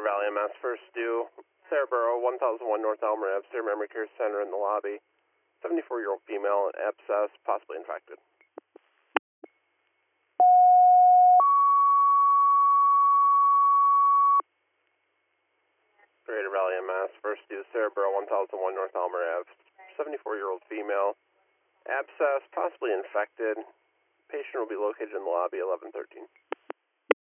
Valley MS, first due, Sarahboro, 1001 North Elmer Ave, State Memory Care Center in the lobby. 74-year-old female, abscess, possibly infected. Greater Valley MS, first due, Sarahboro, 1001 North Elmer Ave, 74-year-old female, abscess, possibly infected. Patient will be located in the lobby, 1113.